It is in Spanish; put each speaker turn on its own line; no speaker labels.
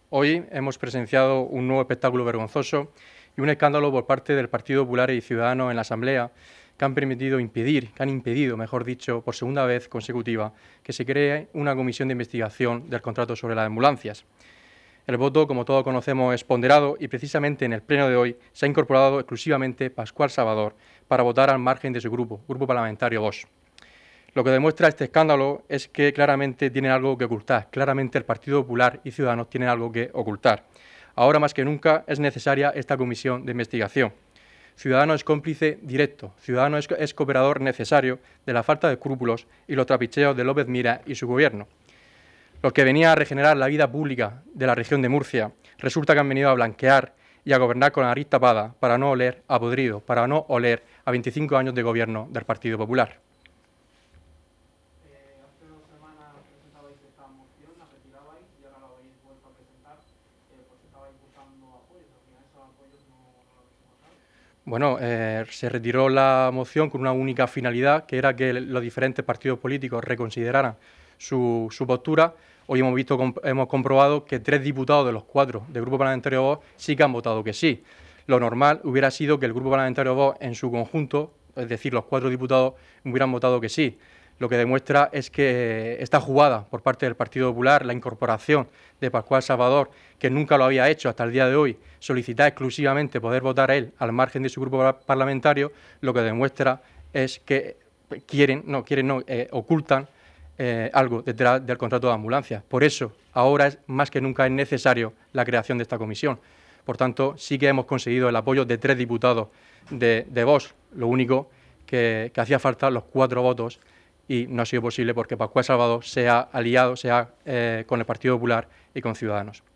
Hoy hemos presenciado un nuevo espectáculo vergonzoso y un escándalo por parte del Partido Popular y Ciudadanos en la Asamblea que han impedido, mejor dicho, por segunda vez consecutiva, que se cree una comisión de investigación del contrato sobre las ambulancias. El voto, como todos conocemos, es ponderado y precisamente en el pleno de hoy se ha incorporado exclusivamente Pascual Salvador para votar al margen de su grupo parlamentario Vox. Lo que demuestra este escándalo es que claramente tienen algo que ocultar, claramente el Partido Popular y Ciudadanos tienen algo que ocultar. Ahora más que nunca es necesaria esta comisión de investigación. Ciudadanos es cómplice directo, Ciudadanos es cooperador necesario de la falta de escrúpulos y los trapicheos de López Miras y su gobierno. Los que venían a regenerar la vida pública de la región de Murcia resulta que han venido a blanquear y a gobernar con la nariz tapada para no oler a podrido, para no oler a 25 años de gobierno del Partido Popular.
Hace 2 semanas presentabais esta moción, la retirabais y ahora la habéis vuelto a presentar, pues estabais buscando apoyos. Al final esos apoyos no lo habéis encontrado.
Bueno, se retiró la moción con una única finalidad, que era que los diferentes partidos políticos reconsideraran su postura. Hoy hemos comprobado que 3 diputados de los 4 del Grupo Parlamentario Vox sí que han votado que sí. Lo normal hubiera sido que el Grupo Parlamentario Vox en su conjunto, es decir, los 4 diputados, hubieran votado que sí. Lo que demuestra es que esta jugada por parte del Partido Popular, la incorporación de Pascual Salvador, que nunca lo había hecho hasta el día de hoy, solicitar exclusivamente poder votar a él al margen de su grupo parlamentario, lo que demuestra es que ocultan algo detrás del contrato de ambulancias. Por eso, ahora más que nunca es necesario la creación de esta comisión. Por tanto, sí que hemos conseguido el apoyo de 3 diputados de Vox. Lo único que hacía falta los 4 votos y no ha sido posible porque Pascual Salvador se ha aliado con el Partido Popular y con Ciudadanos.